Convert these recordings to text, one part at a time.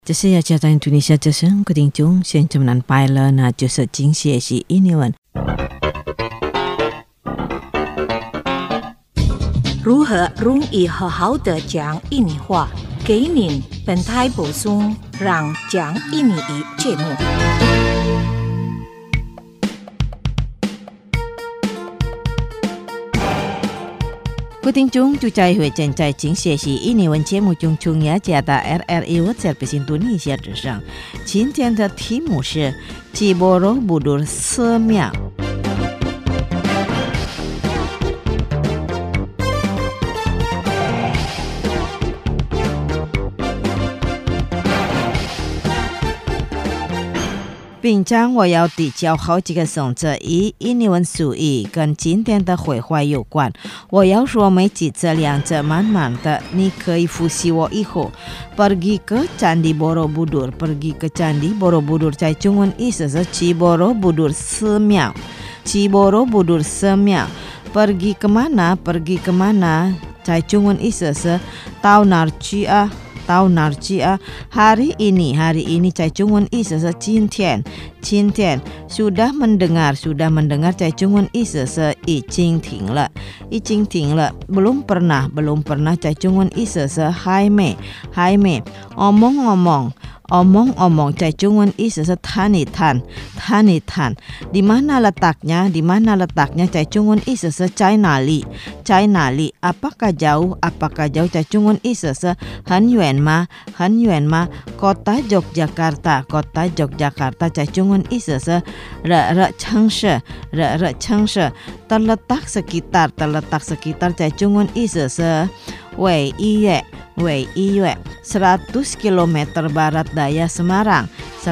这是要在印度尼西亚这声固定中，现在们拜了那就是惊喜是印尼文。 如何容易好好的讲印尼话？给您本台补充让讲印尼语节目。 固定中就在会正在进行是印尼文节目中中雅加的 RRI Service Indonesia 之上。今天的题目是 Ciborobudur Semeau。平常我要比较好几个songs，以印尼文俗语跟今天的绘画有关。我要说每几次两次慢慢的，你可以复习我以后。Pergi ke Candi Borobudur, pergi ke Candi Borobudur， 在中文意思是 Ciborobudur Semeau， Ciborobudur Semeau。Pergi kemana, pergi kemana， 在中文意思是到哪儿去啊？到哪儿去啊？ hari ini 在中文意思是今天 sudah mendengar 在中文意思是已经停了 belum pernah 在中文意思是还没 omong-omong 在中文意思是谈一谈 di mana letaknya 在中文意思是在哪里 apakah jauh 在中文意思是很远吗 kota Yogyakarta 在中文意思是热城市 terletak sekitar 在中文意思是位医院 100 km barat daya Semarang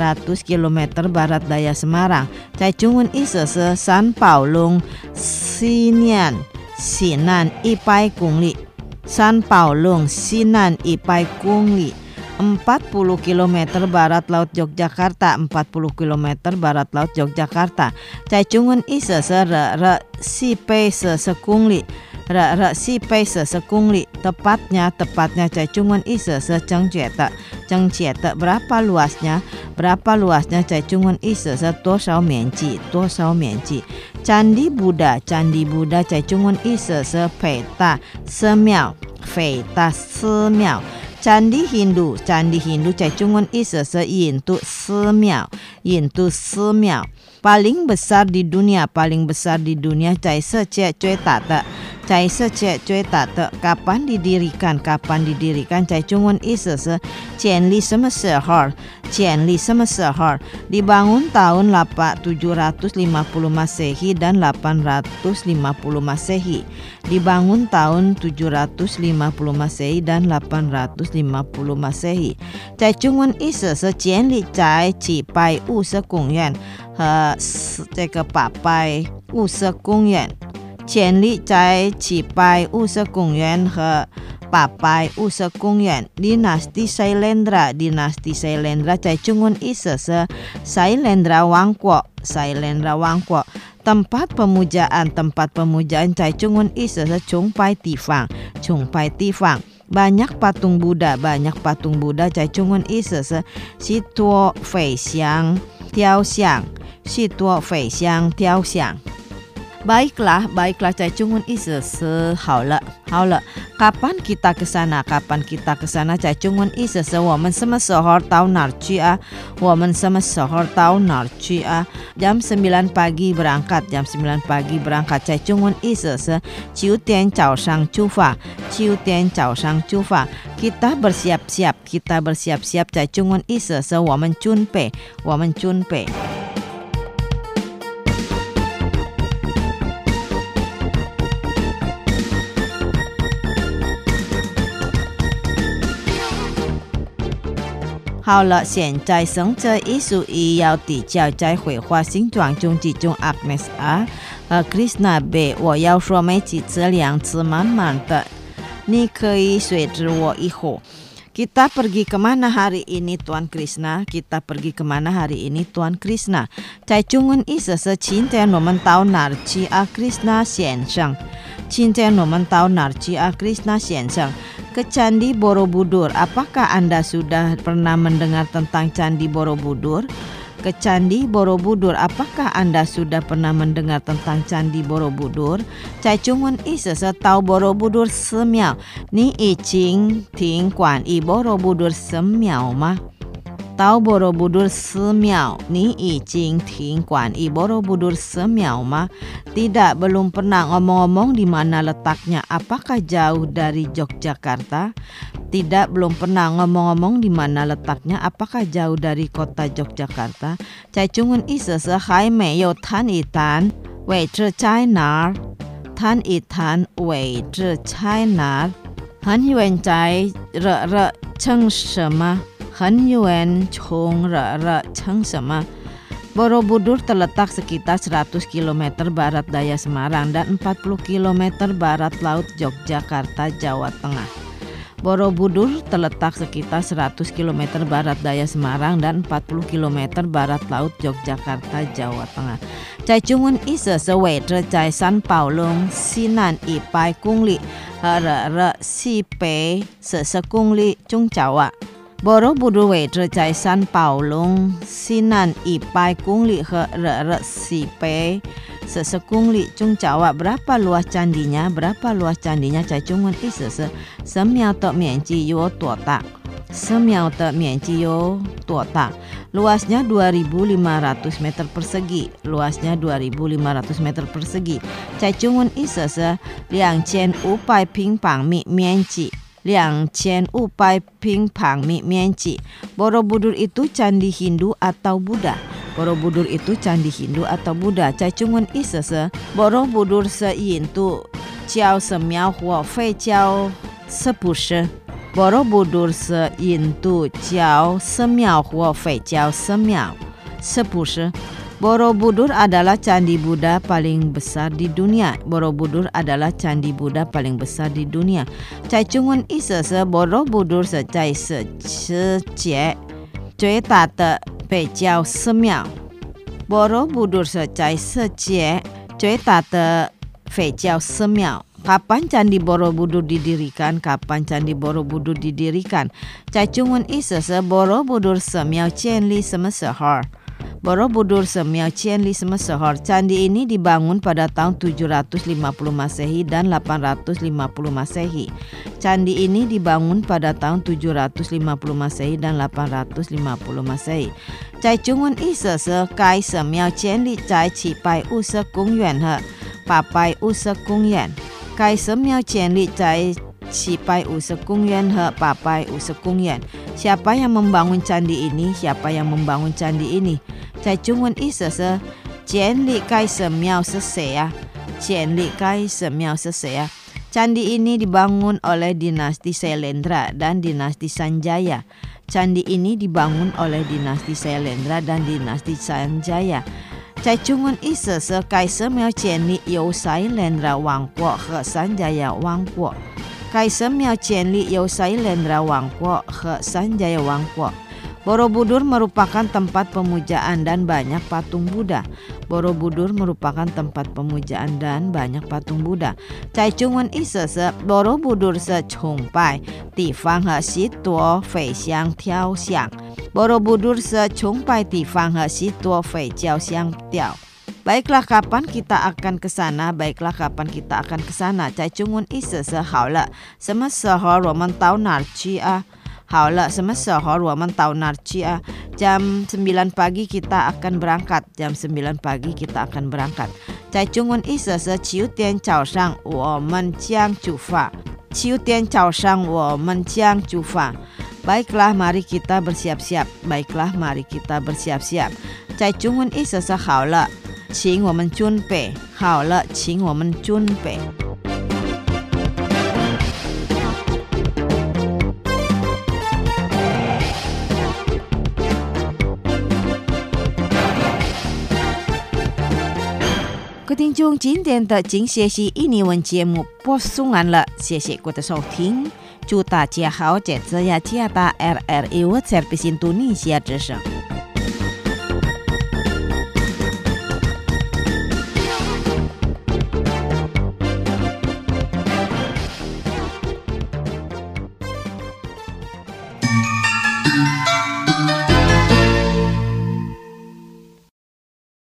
在中文意思是山宝龙西南100公里 40 km barat laut Yogyakarta 40 km barat laut Yogyakarta 在中文意思是热西北10公里 西北10公里 tepatnya 在中文意思是正确的 berapa luasnya 在中文意思是多少面积 Candi Buddha 在中文意思是北大寺庙 Candi Hindu 在中文意思是印度寺庙 paling besar di dunia 在世界最大的 kapan didirikan 在中文意思是建立什么时候 dibangun tahun 750 Masehi dan 850 Masehi dibangun tahun 750 Masehi dan 850 Masehi 在中文意思是建立在750公园和这个850公园 建立在750公园和850公园 Dinasti Sailendra 在中文意思是 Sailendra Wangko tempat pemujaan 在中文意思是崇拜地方 banyak patung Buddha 在中文意思是许多飞翔雕像 Baiklah 在中文意思是好了 Kapan kita ke sana 在中文意思是我们什么时候到哪儿去啊 jam 9 pagi berangkat 在中文意思是9点早上出发 kita bersiap-siap 在中文意思是我们准备 好了，现在剩这一数一要比较在绘画形状中集中 Agnes A 和 Krishna B， 我要说每几次2次慢慢的，你可以随着我以后。Kita pergi kemana hari ini Tuan Krishna? 在中文意思是今天我们到哪儿去啊 Krishna 先生 今天我们到哪儿去啊 Krishna 先生 ke Candi Borobudur. Apakah Anda sudah pernah mendengar tentang Candi Borobudur? Ke Candi Borobudur. Apakah Anda sudah pernah mendengar tentang Candi Borobudur? 在中文意思是到 Borobudur 寺庙，你已经听关于 Borobudur 寺庙吗？到 Borobudur 寺庙，你已经听关于 Borobudur 寺庙吗？ Tidak, belum pernah. Ngomong-ngomong di mana letaknya? Apakah jauh dari Yogyakarta? Tidak, belum pernah. Ngomong-ngomong di mana letaknya? Apakah jauh dari kota Yogyakarta? 在中文意思是还没有谈一谈位置在哪儿？谈一谈位置在哪儿？很远在热城什么？很远从热城什么？ Borobudur terletak sekitar 100 km barat daya Semarang dan 40 km barat laut Yogyakarta, Jawa Tengah. Borobudur terletak sekitar 100 km barat daya Semarang dan 40 km barat laut Yogyakarta, Jawa Tengah. 在中文意思是位置在三宝龙西南100公里和热西北40公里中角啊。 Borobudur 位置在三宝龙西南100公里和热西北40公里中角啊。 Berapa luas candinya? Berapa luas candinya? 在中文意思是寺庙的面积有多大？寺庙的面积有多大？ Luasnya 2.500 meter persegi. Luasnya 2.500 meter persegi. 在中文意思是2500平方米面积。 2500 平方米面积。 Borobudur itu candi Hindu atau Buddha? Borobudur itu candi Hindu atau Buddha? 在中文意思是 Borobudur 是印度教寺庙或佛教，是不是？ Borobudur 是印度教寺庙或佛教寺庙，是不是？ Borobudur adalah candi Buddha paling besar di dunia. Borobudur adalah candi Buddha paling besar di dunia. 在中文意思是 Borobudur 是在世界最大的佛教寺庙。 Borobudur 是在世界最大的佛教寺庙。 Kapan Candi Borobudur didirikan? Kapan Candi Borobudur didirikan? 在中文意思是 Borobudur 寺庙建立什么时候？ Borobudur 寺庙建立什么时候？ Candi ini dibangun pada tahun 750 Masehi dan 850 Masehi. Candi ini dibangun pada tahun 750 Masehi dan 850 Masehi. 在中文意思是该寺庙建立在750公元和850公元。 该寺庙建立在750公元和850公元。 Siapa yang membangun candi ini? Siapa yang membangun candi ini? 在中文意思是建立该寺庙是谁啊？建立该寺庙是谁啊？ Candi ini dibangun oleh dinasti Sailendra dan dinasti Sanjaya. Candi ini dibangun oleh dinasti Sailendra dan dinasti Sanjaya. 在中文意思是该寺庙建立由Sailendra王国和Sanjaya王国。 该寺庙建立由Sailendra王国和Sanjaya王国。 Borobudur merupakan tempat pemujaan dan banyak patung Buddha. Borobudur merupakan tempat pemujaan dan banyak patung Buddha. 在中文意思是 Borobudur 是崇拜地方和许多佛像雕像。 Borobudur 是崇拜地方和许多佛教像雕。 Baiklah, kapan kita akan ke sana? Baiklah, kapan kita akan ke sana? 在中文意思是好了，什么时候我们到哪儿去啊？ 好了，什么时候我们到哪儿去啊？ Jam 9 pagi kita akan berangkat. Jam 9 pagi kita akan berangkat. 在中文意思是9点早上我们将出发。9点早上我们将出发。 Baiklah, mari kita bersiap-siap. Baiklah, mari kita bersiap-siap. 在中文意思是好了，请我们准备。好了，请我们准备。 各位听众，今天的精学习印尼文节目播送完了，谢谢各位的收听。祝大家好，这次呀，加大 RRI World Service Indonesia 之声。